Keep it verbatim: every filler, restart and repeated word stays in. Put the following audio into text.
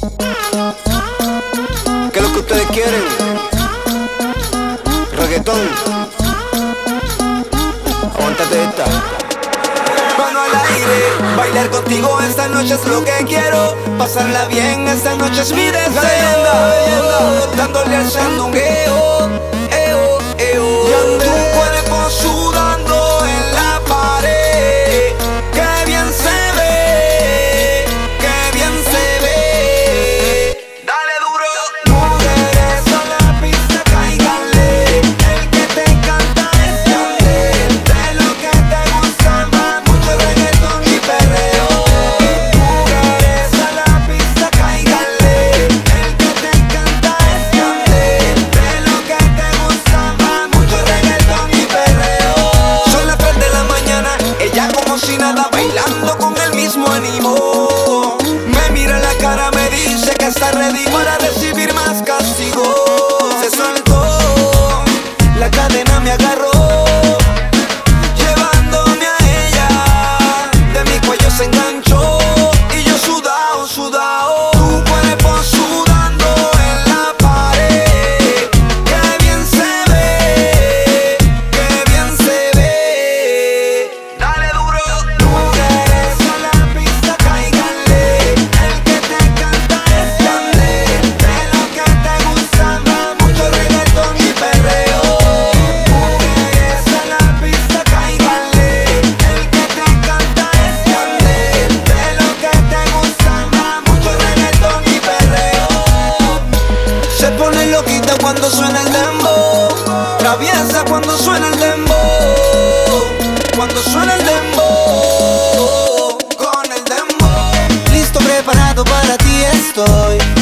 ¿Qué es lo que ustedes quieren? Reggaetón. Aguántate esta. Mano al aire, bailar contigo esta noche es lo que quiero. Pasarla bien, esta noche es mi deseo. Leyenda, leyenda. Dándole al sandungueo, eo, eo. Tu cuerpo sudando en la pared. Qué bien se ve, qué bien se ve. Dale duro. Mujeres a la pista, cáiganle. El que te encanta es Yandel. De lo que te gusta más, mucho reggaetón y perreo. Mujeres a la pista, cáiganle. El que te encanta es Yandel. De lo que te gusta más, mucho reggaetón y perreo. Son las tres de la mañana, ella como si nada, bailando con el mismo ánimo. Me mira en la cara, me dice que está ready para recibir más castigo. Se soltó, la cadena me agarró, llevándome a ella. De mi cuello se enganchó y yo sudao, sudao. Tu cuerpo sudando en la pared. Qué bien se ve, qué bien se ve. Dale duro. Mujeres a la pista, cáiganle. El que te encanta es Yandel. De lo que te gusta más, mucho reggaetón y perreo. Mujeres a la pista, cáiganle. El que te encanta es Yandel. De lo que te gusta más, mucho reggaetón y perreo. Se pone loquita cuando suena el dembow, traviesa cuando suena el dembow, cuando suena el dembow, con el dembow. Listo, preparado para ti estoy.